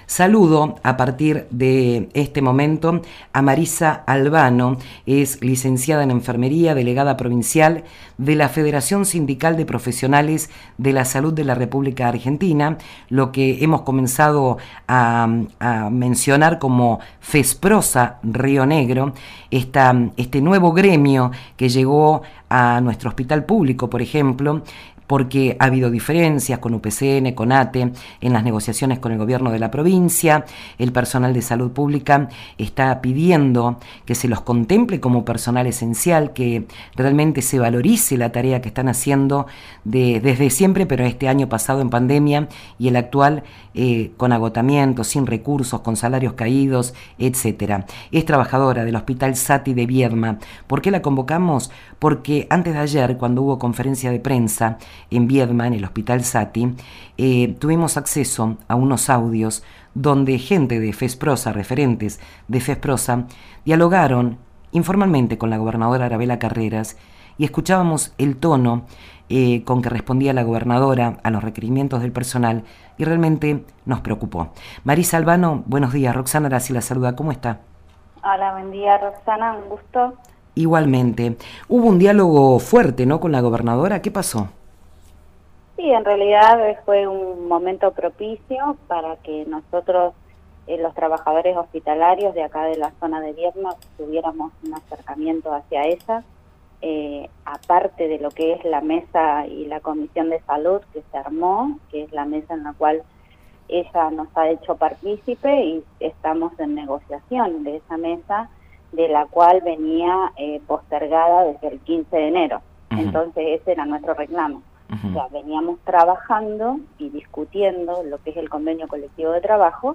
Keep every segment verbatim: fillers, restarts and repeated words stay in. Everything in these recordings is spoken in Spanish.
Saludo a partir de este momento a Marisa Albano, es licenciada en Enfermería, delegada provincial de la Federación Sindical de Profesionales de la Salud de la República Argentina, lo que hemos comenzado a, a mencionar como FESPROSA Río Negro, esta, este nuevo gremio que llegó a nuestro hospital público, por ejemplo, porque ha habido diferencias con U P C N, con A T E, en las negociaciones con el gobierno de la provincia. El personal de salud pública está pidiendo que se los contemple como personal esencial, que realmente se valorice la tarea que están haciendo de, desde siempre, pero este año pasado en pandemia y el actual eh, con agotamiento, sin recursos, con salarios caídos, etcétera. Es trabajadora del Hospital Sati de Viedma. ¿Por qué la convocamos? Porque antes de ayer, cuando hubo conferencia de prensa en Viedma, en el Hospital Sati, eh, tuvimos acceso a unos audios donde gente de FESPROSA, referentes de FESPROSA, dialogaron informalmente con la gobernadora Arabela Carreras y escuchábamos el tono eh, con que respondía la gobernadora a los requerimientos del personal y realmente nos preocupó. Marisa Albano, buenos días. Roxana Arasi la saluda. ¿Cómo está? Hola, buen día, Roxana, un gusto. Igualmente. Hubo un diálogo fuerte, ¿no?, con la gobernadora. ¿Qué pasó? Sí, en realidad fue un momento propicio para que nosotros, eh, los trabajadores hospitalarios de acá de la zona de Viedma, tuviéramos un acercamiento hacia ella, eh, aparte de lo que es la mesa y la comisión de salud que se armó, que es la mesa en la cual ella nos ha hecho partícipe y estamos en negociación de esa mesa, de la cual venía eh, postergada desde el quince de enero. Uh-huh. Entonces ese era nuestro reclamo. Uh-huh. O sea, veníamos trabajando y discutiendo lo que es el convenio colectivo de trabajo,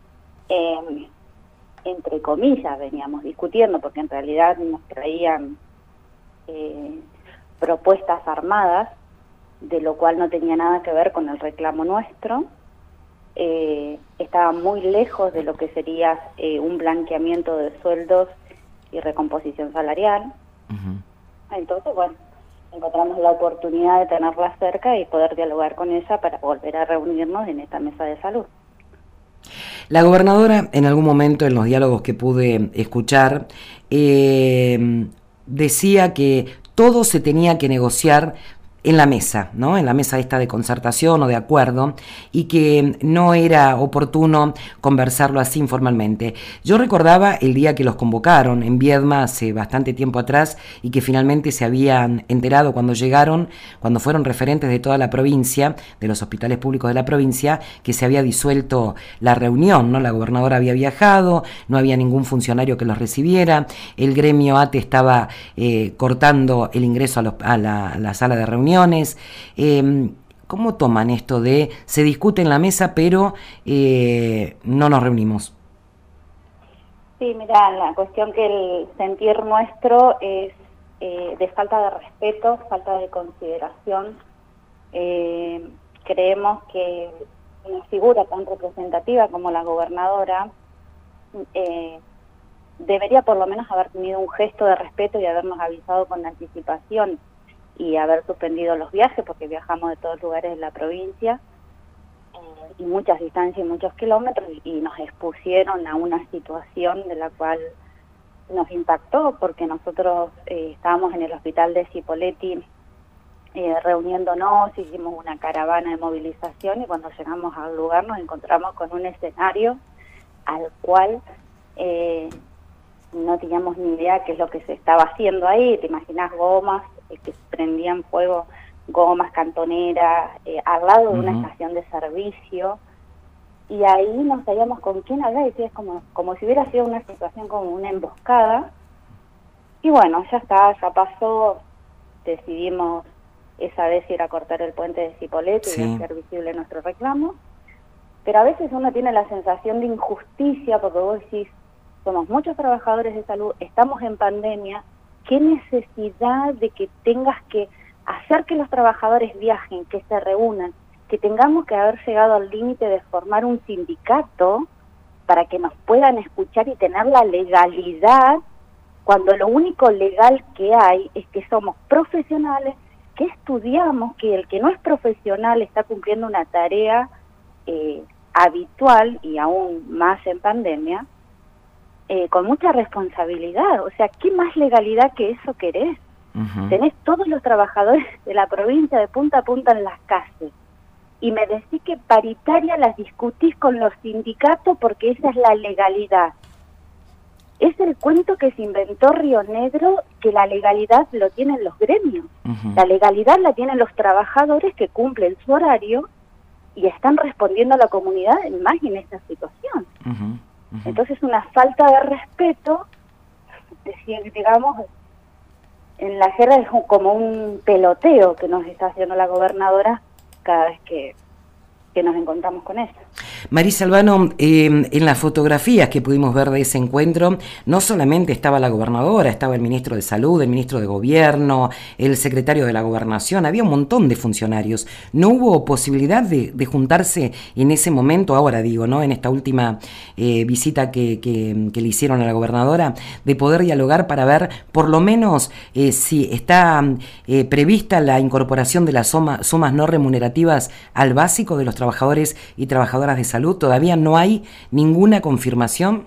eh, entre comillas veníamos discutiendo, porque en realidad nos traían eh, propuestas armadas, de lo cual no tenía nada que ver con el reclamo nuestro. Eh, estaba muy lejos de lo que sería eh, un blanqueamiento de sueldos y recomposición salarial. Uh-huh. Entonces, bueno, encontramos la oportunidad de tenerla cerca y poder dialogar con ella para volver a reunirnos en esta mesa de salud. La gobernadora, en algún momento en los diálogos que pude escuchar, eh, decía que todo se tenía que negociar en la mesa, ¿no? En la mesa esta de concertación o de acuerdo, y que no era oportuno conversarlo así informalmente. Yo recordaba el día que los convocaron en Viedma hace bastante tiempo atrás y que finalmente se habían enterado cuando llegaron, cuando fueron referentes de toda la provincia, de los hospitales públicos de la provincia, que se había disuelto la reunión, ¿no? La gobernadora había viajado, no había ningún funcionario que los recibiera, el gremio A T E estaba eh, cortando el ingreso a, los, a, la, a la sala de reunión. Eh, ¿Cómo toman esto de se discute en la mesa pero eh, no nos reunimos? Sí, mira, la cuestión que el sentir nuestro es eh, de falta de respeto, falta de consideración. Eh, creemos que una figura tan representativa como la gobernadora eh, debería por lo menos haber tenido un gesto de respeto y habernos avisado con anticipación y haber suspendido los viajes, porque viajamos de todos lugares de la provincia, eh, y muchas distancias y muchos kilómetros, y nos expusieron a una situación de la cual nos impactó, porque nosotros eh, estábamos en el hospital de Cipolletti eh, reuniéndonos, hicimos una caravana de movilización, y cuando llegamos al lugar nos encontramos con un escenario al cual eh, no teníamos ni idea qué es lo que se estaba haciendo ahí. Te imaginas gomas que prendían fuego, gomas, cantoneras, eh, al lado de una uh-huh. estación de servicio, y ahí no sabíamos con quién hablar, y es como, como si hubiera sido una situación como una emboscada, y bueno, ya está, ya pasó, decidimos esa vez ir a cortar el puente de Cipolletti sí. y hacer visible nuestro reclamo, pero a veces uno tiene la sensación de injusticia, porque vos decís, somos muchos trabajadores de salud, estamos en pandemia, ¿qué necesidad de que tengas que hacer que los trabajadores viajen, que se reúnan, que tengamos que haber llegado al límite de formar un sindicato para que nos puedan escuchar y tener la legalidad, cuando lo único legal que hay es que somos profesionales, que estudiamos, que el que no es profesional está cumpliendo una tarea eh, habitual y aún más en pandemia, eh, con mucha responsabilidad. O sea, ¿qué más legalidad que eso querés? Uh-huh. Tenés todos los trabajadores de la provincia de punta a punta en las calles y me decís que paritaria las discutís con los sindicatos porque esa es la legalidad. Es el cuento que se inventó Río Negro, que la legalidad lo tienen los gremios. Uh-huh. La legalidad la tienen los trabajadores que cumplen su horario y están respondiendo a la comunidad más en esta situación. Uh-huh. Uh-huh. Entonces una falta de respeto, digamos, en la jerga es como un peloteo que nos está haciendo la gobernadora cada vez que, que nos encontramos con ella. Marisa Albano, eh, en las fotografías que pudimos ver de ese encuentro, no solamente estaba la gobernadora, estaba el ministro de Salud, el ministro de Gobierno, el secretario de la Gobernación, había un montón de funcionarios. ¿No hubo posibilidad de, de juntarse en ese momento, ahora digo, ¿no? En esta última eh, visita que, que, que le hicieron a la gobernadora, de poder dialogar para ver por lo menos eh, si está eh, prevista la incorporación de las suma, sumas no remunerativas al básico de los trabajadores y trabajadoras de salud? ¿Todavía no hay ninguna confirmación?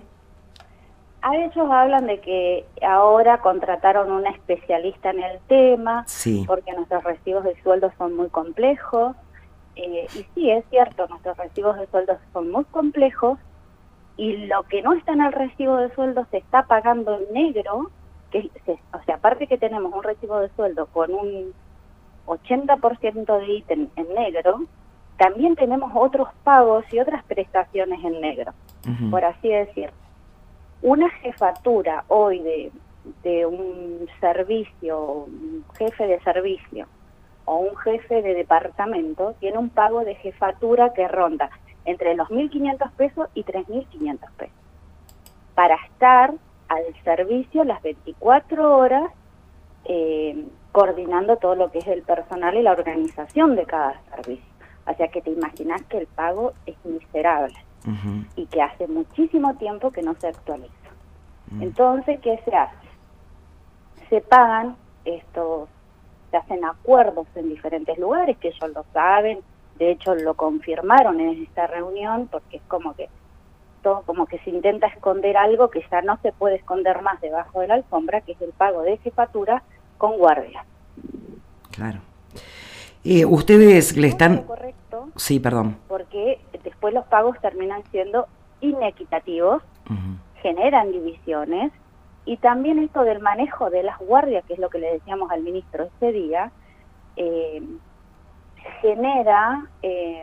A ellos hablan de que ahora contrataron una especialista en el tema, sí, porque nuestros recibos de sueldos son muy complejos, eh, y sí, es cierto, nuestros recibos de sueldos son muy complejos, y lo que no está en el recibo de sueldo se está pagando en negro, que se, o sea, aparte que tenemos un recibo de sueldo con un ochenta por ciento de ítem en negro, también tenemos otros pagos y otras prestaciones en negro, uh-huh, por así decir. Una jefatura hoy de, de un servicio, un jefe de servicio o un jefe de departamento, tiene un pago de jefatura que ronda entre los mil quinientos pesos y tres mil quinientos pesos, para estar al servicio las veinticuatro horas, eh, coordinando todo lo que es el personal y la organización de cada servicio. O sea que te imaginas que el pago es miserable, uh-huh, y que hace muchísimo tiempo que no se actualiza. Uh-huh. Entonces, ¿qué se hace? Se pagan estos, se hacen acuerdos en diferentes lugares, que ellos lo saben, de hecho lo confirmaron en esta reunión, porque es como que todo como que se intenta esconder algo que ya no se puede esconder más debajo de la alfombra, que es el pago de jefatura con guardia. Claro. Eh, ustedes le están... Correcto, sí, perdón. Porque después los pagos terminan siendo inequitativos, uh-huh, generan divisiones, y también esto del manejo de las guardias, que es lo que le decíamos al ministro ese día, eh, genera eh,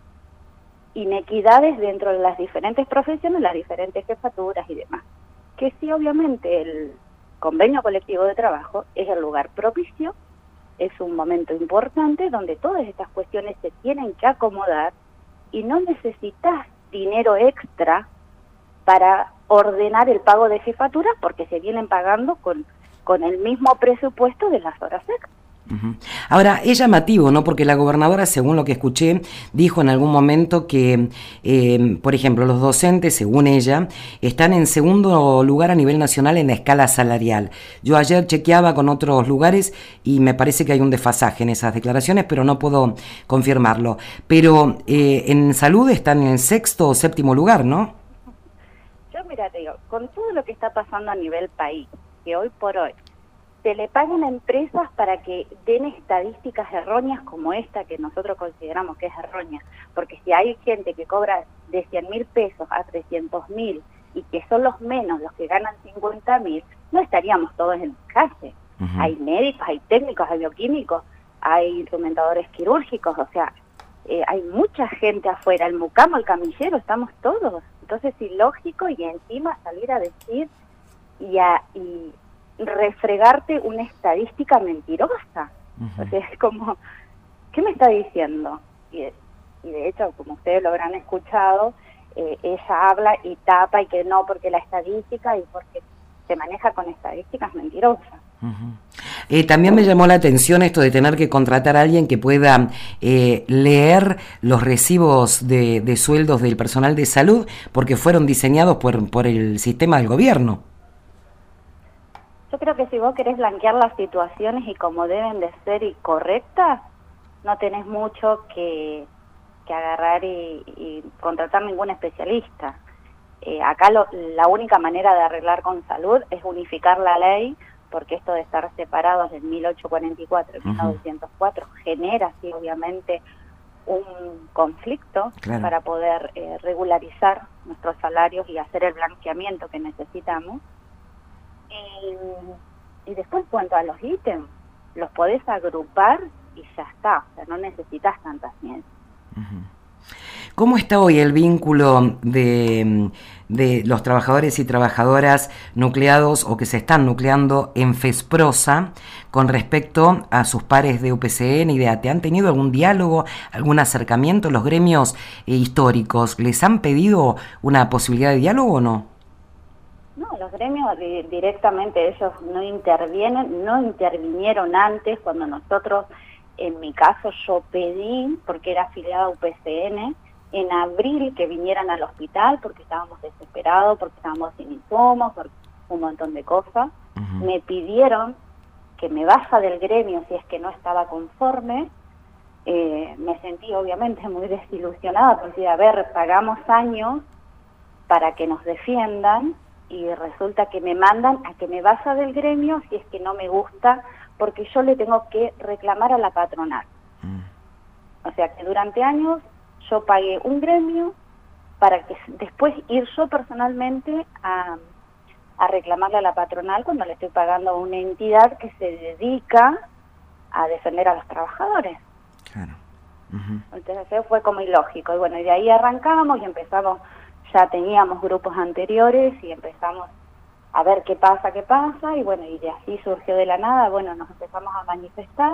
inequidades dentro de las diferentes profesiones, las diferentes jefaturas y demás. Que sí, obviamente, el convenio colectivo de trabajo es el lugar propicio, es un momento importante donde todas estas cuestiones se tienen que acomodar y no necesitas dinero extra para ordenar el pago de jefatura porque se vienen pagando con, con el mismo presupuesto de las horas extras. Uh-huh. Ahora, es llamativo, ¿no? Porque la gobernadora, según lo que escuché, dijo en algún momento que, eh, por ejemplo, los docentes, según ella, están en segundo lugar a nivel nacional en la escala salarial. Yo ayer chequeaba con otros lugares y me parece que hay un desfasaje en esas declaraciones, pero no puedo confirmarlo. Pero eh, en salud están en el sexto o séptimo lugar, ¿no? Yo, mira, te digo, con todo lo que está pasando a nivel país, que hoy por hoy se le pagan a empresas para que den estadísticas erróneas como esta que nosotros consideramos que es errónea, porque si hay gente que cobra de cien mil pesos a trescientos mil y que son los menos los que ganan cincuenta mil, no estaríamos todos en la calle. Uh-huh. Hay médicos, hay técnicos, hay bioquímicos, hay instrumentadores quirúrgicos, o sea, eh, hay mucha gente afuera, el mucamo, el camillero, estamos todos. Entonces es ilógico y encima salir a decir y a... Y, refregarte una estadística mentirosa. Uh-huh. O sea, es como, ¿qué me está diciendo? Y de, y de hecho, como ustedes lo habrán escuchado, eh, ella habla y tapa y que no, porque la estadística y porque se maneja con estadísticas mentirosas. Uh-huh. Eh, también me llamó la atención esto de tener que contratar a alguien que pueda eh, leer los recibos de, de sueldos del personal de salud, porque fueron diseñados por, por el sistema del gobierno. Yo creo que si vos querés blanquear las situaciones y como deben de ser y correctas, no tenés mucho que, que agarrar y, y contratar ningún especialista. Eh, acá lo, la única manera de arreglar con salud es unificar la ley, porque esto de estar separados en mil ochocientos cuarenta y cuatro y mil novecientos cuatro genera, sí, obviamente, un conflicto claro. para poder eh, regularizar nuestros salarios y hacer el blanqueamiento que necesitamos. Y, y después, en cuanto a los ítems, los podés agrupar y ya está, o sea, no necesitas tanta ciencia. Uh-huh. ¿Cómo está hoy el vínculo de, de los trabajadores y trabajadoras nucleados o que se están nucleando en FESPROSA con respecto a sus pares de U P C N y de A T E? ¿Han tenido algún diálogo, algún acercamiento? ¿Los gremios eh, históricos les han pedido una posibilidad de diálogo o no? No, los gremios di- directamente ellos no intervienen, no intervinieron antes cuando nosotros, en mi caso yo pedí, porque era afiliada a U P C N, en abril que vinieran al hospital porque estábamos desesperados, porque estábamos sin insumos, por un montón de cosas. Uh-huh. Me pidieron que me vaya del gremio si es que no estaba conforme. Eh, me sentí obviamente muy desilusionada porque, a ver, pagamos años para que nos defiendan y resulta que me mandan a que me vaya del gremio si es que no me gusta, porque yo le tengo que reclamar a la patronal. Uh-huh. O sea que durante años yo pagué un gremio para que después ir yo personalmente a, a reclamarle a la patronal cuando le estoy pagando a una entidad que se dedica a defender a los trabajadores. Claro. Uh-huh. Entonces eso fue como ilógico. Y bueno, y de ahí arrancamos y empezamos, ya teníamos grupos anteriores y empezamos a ver qué pasa, qué pasa, y bueno, y de así surgió de la nada, bueno, nos empezamos a manifestar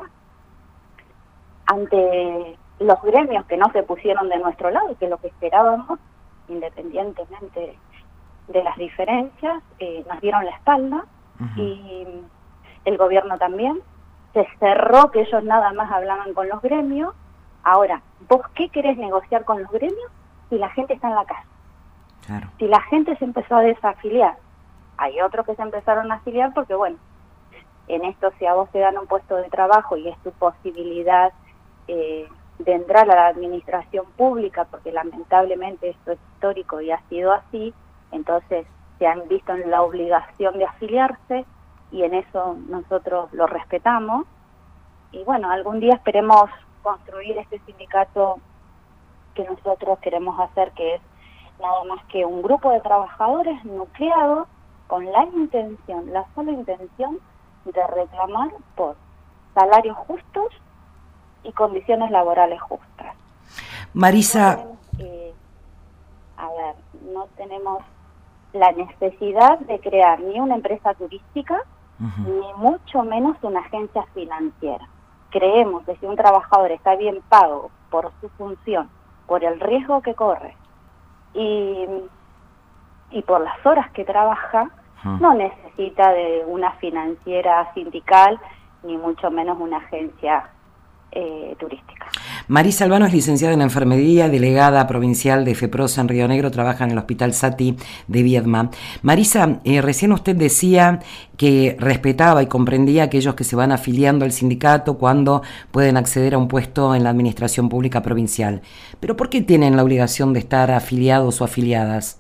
ante los gremios que no se pusieron de nuestro lado, que es lo que esperábamos, independientemente de las diferencias, eh, nos dieron la espalda. Uh-huh. Y el gobierno también se cerró, que ellos nada más hablaban con los gremios. Ahora, ¿vos qué querés negociar con los gremios si la gente está en la casa? Claro. Si la gente se empezó a desafiliar, hay otros que se empezaron a afiliar porque, bueno, en esto si a vos te dan un puesto de trabajo y es tu posibilidad eh, de entrar a la administración pública, porque lamentablemente esto es histórico y ha sido así, entonces se han visto en la obligación de afiliarse y en eso nosotros lo respetamos. Y bueno, algún día esperemos construir este sindicato que nosotros queremos hacer, que es nada más que un grupo de trabajadores nucleados con la intención, la sola intención de reclamar por salarios justos y condiciones laborales justas. Marisa... No tenemos, eh, a ver, no tenemos la necesidad de crear ni una empresa turística, uh-huh. ni mucho menos una agencia financiera. Creemos que si un trabajador está bien pago por su función, por el riesgo que corre y, y por las horas que trabaja, uh-huh. no necesita de una financiera sindical, ni mucho menos una agencia Eh, turística. Marisa Albano es licenciada en enfermería, delegada provincial de FEPROSA en Río Negro, trabaja en el Hospital Sati de Viedma. Marisa, eh, recién usted decía que respetaba y comprendía a aquellos que se van afiliando al sindicato cuando pueden acceder a un puesto en la administración pública provincial. ¿Pero por qué tienen la obligación de estar afiliados o afiliadas?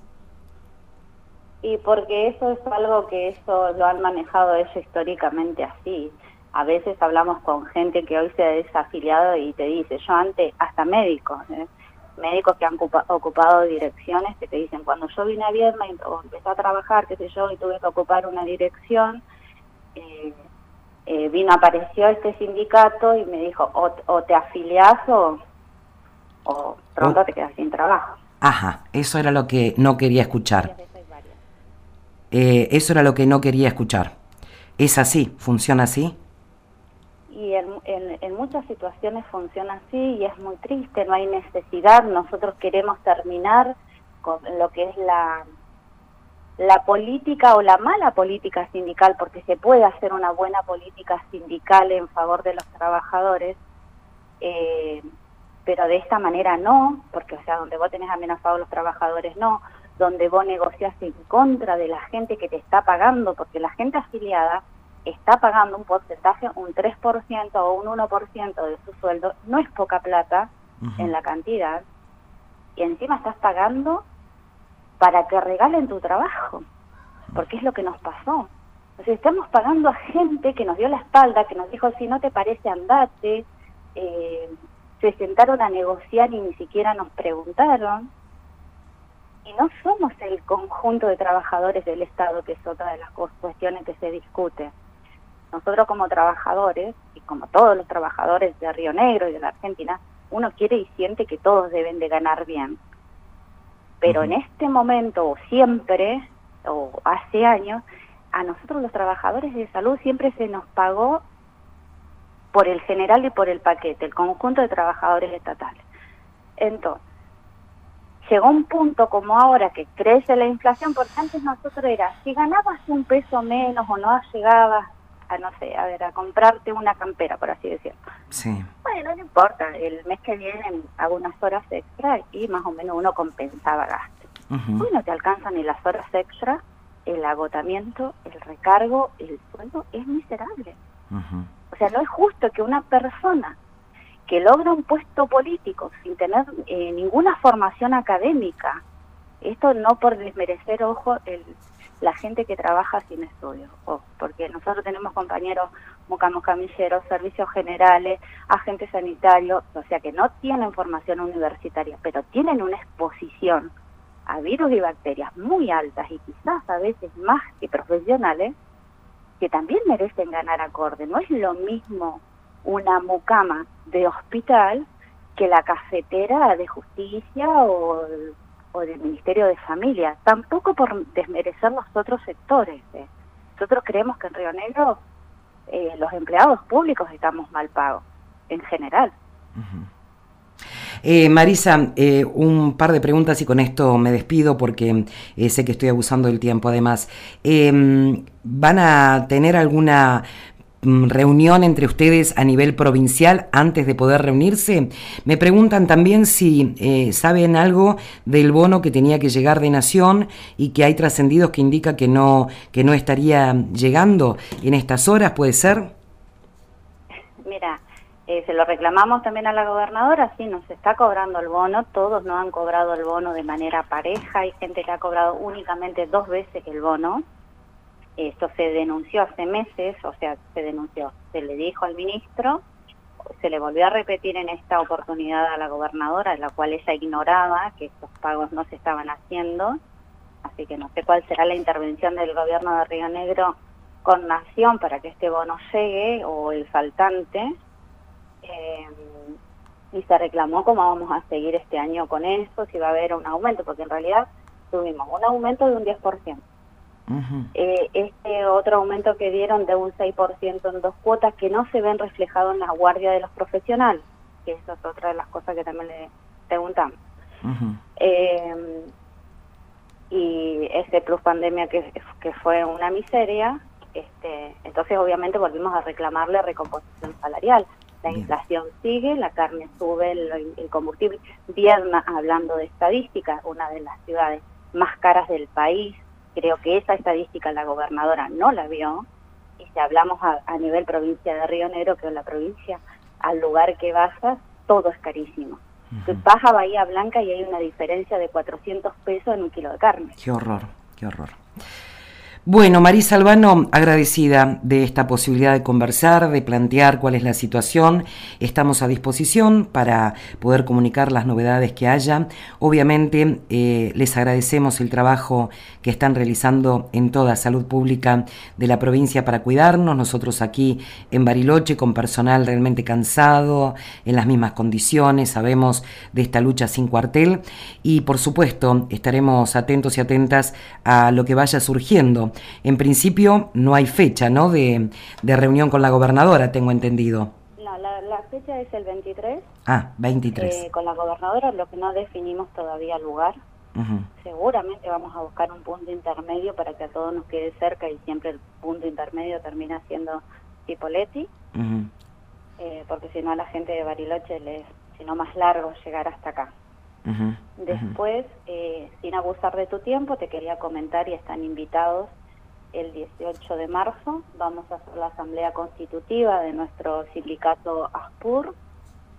Y porque eso es algo que eso lo han manejado ellos históricamente así. A veces hablamos con gente que hoy se ha desafiliado y te dice, yo antes, hasta médicos, ¿eh? médicos que han ocupa, ocupado direcciones que te dicen, cuando yo vine a Viedma y o empecé a trabajar, qué sé yo, y tuve que ocupar una dirección, eh, eh, vino, apareció este sindicato y me dijo, o, o te afiliás o, o pronto oh. te quedas sin trabajo. Ajá, eso era lo que no quería escuchar. Eh, eso era lo que no quería escuchar. ¿Es así? ¿Funciona así? Y en, en, en muchas situaciones funciona así y es muy triste, no hay necesidad. Nosotros queremos terminar con lo que es la, la política o la mala política sindical, porque se puede hacer una buena política sindical en favor de los trabajadores, eh, pero de esta manera no, porque o sea, donde vos tenés amenazados a los trabajadores no, donde vos negociás en contra de la gente que te está pagando, porque la gente afiliada está pagando un porcentaje, un tres por ciento o un uno por ciento de su sueldo, no es poca plata, uh-huh. en la cantidad, y encima estás pagando para que regalen tu trabajo, porque es lo que nos pasó. O sea, estamos pagando a gente que nos dio la espalda, que nos dijo, si no te parece, andate, eh, se sentaron a negociar y ni siquiera nos preguntaron, y no somos el conjunto de trabajadores del Estado, que es otra de las cuestiones que se discute. Nosotros como trabajadores, y como todos los trabajadores de Río Negro y de la Argentina, uno quiere y siente que todos deben de ganar bien. Pero uh-huh. en este momento, o siempre, o hace años, a nosotros los trabajadores de salud siempre se nos pagó por el general y por el paquete, el conjunto de trabajadores estatales. Entonces, llegó un punto como ahora que crece la inflación, porque antes nosotros era, si ganabas un peso menos o no llegabas a, no sé, a ver, a comprarte una campera, por así decirlo. Sí. Bueno, no importa, el mes que viene hago unas horas extra y más o menos uno compensaba gastos. Uh-huh. Hoy no te alcanzan ni las horas extra, el agotamiento, el recargo, el sueldo es miserable. Uh-huh. O sea, no es justo que una persona que logra un puesto político sin tener eh, ninguna formación académica, esto no por desmerecer, ojo, el, la gente que trabaja sin estudios, ojo, porque nosotros tenemos compañeros mucamos camilleros, servicios generales, agentes sanitarios, o sea que no tienen formación universitaria, pero tienen una exposición a virus y bacterias muy altas y quizás a veces más que profesionales, que también merecen ganar acorde. No es lo mismo una mucama de hospital que la cafetera de justicia o, o del Ministerio de Familia, tampoco por desmerecer los otros sectores. ¿eh? Nosotros creemos que en Río Negro eh, los empleados públicos estamos mal pagos, en general. Uh-huh. Eh, Marisa, eh, un par de preguntas y con esto me despido porque eh, sé que estoy abusando del tiempo. Además, eh, ¿van a tener alguna reunión entre ustedes a nivel provincial antes de poder reunirse? Me preguntan también si eh, saben algo del bono que tenía que llegar de Nación y que hay trascendidos que indica que no, que no estaría llegando en estas horas, ¿puede ser? Mira, eh, se lo reclamamos también a la gobernadora, sí, nos está cobrando el bono, todos no han cobrado el bono de manera pareja, hay gente que ha cobrado únicamente dos veces el bono. Esto se denunció hace meses, o sea, se denunció, se le dijo al ministro, se le volvió a repetir en esta oportunidad a la gobernadora, la cual ella ignoraba que estos pagos no se estaban haciendo, así que no sé cuál será la intervención del gobierno de Río Negro con Nación para que este bono llegue, o el faltante, eh, y se reclamó cómo vamos a seguir este año con esto, si va a haber un aumento, porque en realidad tuvimos un aumento de un diez por ciento. Uh-huh. Eh, este otro aumento que dieron de un seis por ciento en dos cuotas que no se ven reflejados en la guardia de los profesionales, que eso es otra de las cosas que también le preguntamos. Uh-huh. Eh, y ese plus pandemia que, que fue una miseria, este, entonces obviamente volvimos a reclamarle recomposición salarial. La Bien. inflación sigue, la carne sube, el, el combustible. Vierna, hablando de estadísticas, una de las ciudades más caras del país. Creo que esa estadística la gobernadora no la vio, y si hablamos a, a nivel provincia de Río Negro, que es la provincia, al lugar que vayas, todo es carísimo. Uh-huh. Tú vas a Bahía Blanca y hay una diferencia de cuatrocientos pesos en un kilo de carne. Qué horror, qué horror. Bueno, Marisa Albano, agradecida de esta posibilidad de conversar, de plantear cuál es la situación. Estamos a disposición para poder comunicar las novedades que haya. Obviamente, eh, les agradecemos el trabajo que están realizando en toda salud pública de la provincia para cuidarnos. Nosotros aquí en Bariloche, con personal realmente cansado, en las mismas condiciones, sabemos de esta lucha sin cuartel. Y, por supuesto, estaremos atentos y atentas a lo que vaya surgiendo. En principio no hay fecha, ¿no?, de, de reunión con la gobernadora, tengo entendido. No, la, la fecha es el veintitrés. Ah, veintitrés. Eh, con la gobernadora, lo que no definimos todavía lugar. Uh-huh. Seguramente vamos a buscar un punto intermedio para que a todos nos quede cerca, y siempre el punto intermedio termina siendo Cipolletti, uh-huh. eh, porque si no a la gente de Bariloche les, si no más largo, llegar hasta acá. Uh-huh. Después, eh, sin abusar de tu tiempo, te quería comentar, y están invitados, el dieciocho de marzo vamos a hacer la asamblea constitutiva de nuestro sindicato ASPUR,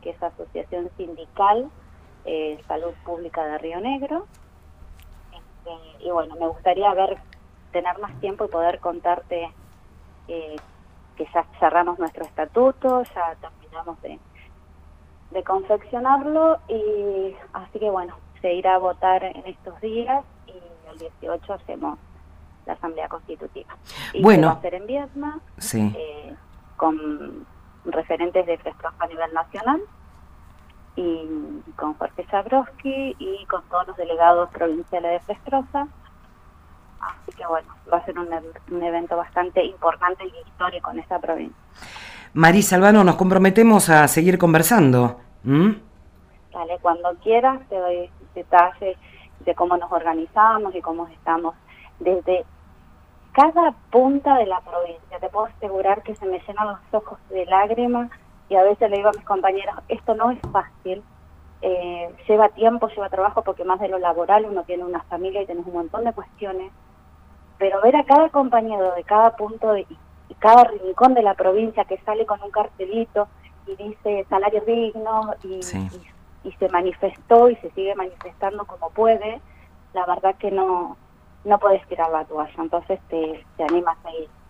que es Asociación Sindical eh, Salud Pública de Río Negro. Este, y bueno, me gustaría ver, tener más tiempo y poder contarte eh, que ya cerramos nuestro estatuto, ya terminamos de, de confeccionarlo, y así que bueno, se irá a votar en estos días y el dieciocho hacemos la Asamblea Constitutiva. Y bueno, se va a hacer en Viedma, sí. eh, con referentes de Flestrosa a nivel nacional, y con Jorge Jabrowski y con todos los delegados provinciales de Flestrosa. Así que bueno, va a ser un, un evento bastante importante y histórico en esta provincia. Marisa Albano, nos comprometemos a seguir conversando. ¿Mm? Dale, cuando quieras te doy detalles de cómo nos organizamos y cómo estamos desde cada punta de la provincia. Te puedo asegurar que se me llenan los ojos de lágrimas, y a veces le digo a mis compañeros, esto no es fácil, eh, lleva tiempo, lleva trabajo, porque más de lo laboral uno tiene una familia y tienes un montón de cuestiones, pero ver a cada compañero de cada punto de, y cada rincón de la provincia que sale con un cartelito y dice salario digno y, sí. y, y se manifestó y se sigue manifestando como puede, la verdad que no, no puedes tirar la toalla, entonces te, te animas a ir.